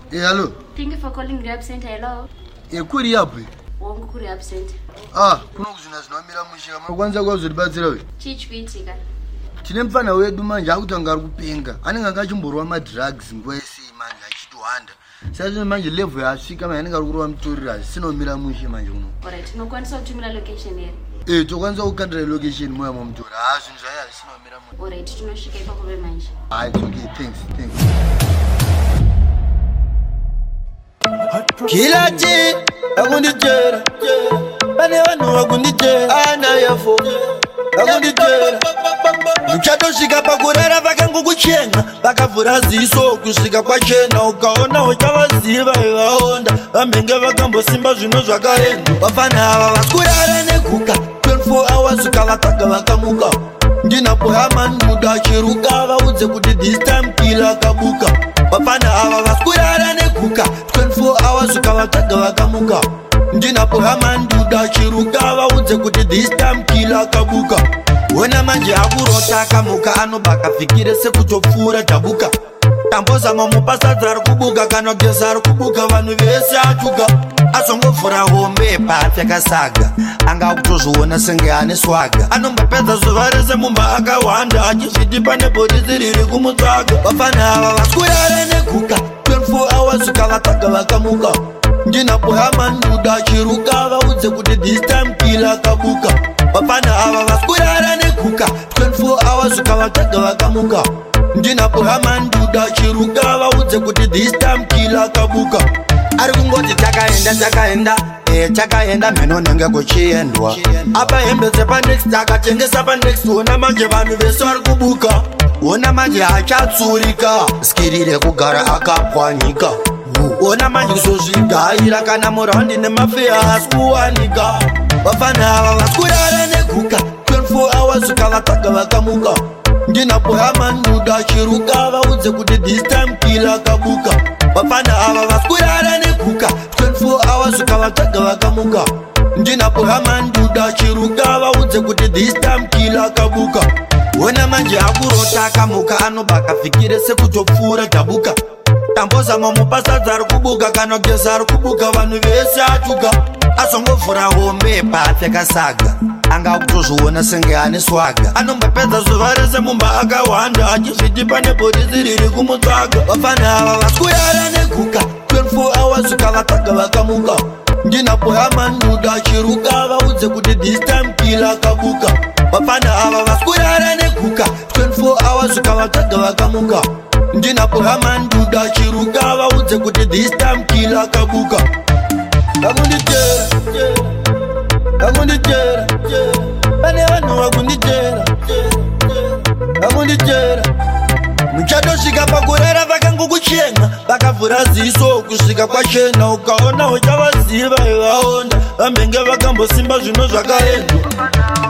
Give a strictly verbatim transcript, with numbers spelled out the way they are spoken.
Eh, hello. Thank you for calling Rehab Center. Hello. Eh, kuri yapi? Wongo kuri Rehab Center. Ah, kuno kuzvina zvinomira mushika. Makwanisa kwazvodibatsira we. Chichwitika. Tine mufana wedu manje akutanga ari kupenga. Anenge angachimborwa ma drugs nguva yese manje achitwanda. Sasa manje level yasvika manje anenge ari kurwa mutorira sinomira mushe manje kuno. Alright, tinokwanisa kutumira location here. Eh, tokwanisa kukandira location moya mamutora. Ah, zvinhu zvaya sinomira mushe. Alright, tinosvika ipapo manje. Ah, it's okay. Thanks. Thanks. Kilaji, akundijera. Bane wanu akundijera. Ana yafo. Akundijera. Mchatoshika pakurera vakangu kuchenga. Vakavura ziso kusvika kwachena. Ukaona uchavaziva ivaonda. Vamenge vakambosimba zvino zvakaenda. Vafana ava vakurara nekuka twenty-four hours ukavataga vakamuka. Ndinapo yamanduda chiruka vaudze kuti this time kila kabuka. Vafana ava vakurara nekuka twenty-four hours ukavataga vakamuka. Ndinapo yamanduda chiruka vaudze kuti this time kila kabuka. Wena manje akurota kamuka anobaka fikire sekutopfura tabuka. Tamboza mamupasadza ari kubuka kana kugeza ari kubuka vanhu vese achuka. Asongofura hombe papfeka saga anga kutozviona senge ane swaga. Anombopedza zuva rese mumba akawanda achizvitipa nebhodisi riri kumutsvaga. Vafana ava vakurara nekuka twenty-four hours ukavataga vakamuka. Ndinapo yamanduda chiruka vaudze kuti this time kila kabuka. Vafana ava vakurara nekuka twenty-four hours ukavataga vakamuka. Ndinapo yamanduda chiruka vaudze kuti this time kila kabuka. Ari kungoti takaenda takaenda eh takaenda meno nenge kuchiendwa. Apa hembe dzepa next takatengesa pa next. Ona manje vanhu vese vari kubuka. Ona manje achatsurika skirire kugara akapwanyika. Ona manje kuzozvigaira kana muraundi nemafeya asikuwanika. Vafana ava vakurara nekuka twenty-four hours ukavataga vakamuka. Ndinapo yamanduda chiruka vaudze kuti this time kila kabuka. Vafana ava vakurara nekuka twenty-four hours ukavataga vakamuka. Ndinapo yamanduda chiruka vaudze kuti this time kila kabuka. Wena manje akurota kamuka anobaka fikire sekutopfura tabuka. Tamboza mamupasadza ari kubuka kana kugeza ari kubuka vanhu vese achuka. Asongofura hombe papfeka saga anga kutozviona senge ane swaga. Anombopedza zuva rese mumba akawanda achizvitipa nebhodisi riri kumutsvaga. Vafana ava vakurara nekuka twenty-four hours ukavataga vakamuka. Ndinapo yamanduda chiruka vaudze kuti this time kila kabuka. Vafana ava vakurara nekuka twenty-four hours ukavataga vakamuka. Ndinapo yamanduda chiruka vaudze kuti this time kila kabuka. Akundijera, akundijera, bane vanhu vakundijera, akundijera. Muchatosvika pakurera vakangu kuchenga. Vakavhura ziso kusvika kwachena. Ukaona uchavaziva ivaonda. Vamenge vakambosimba zvino zvakaenda.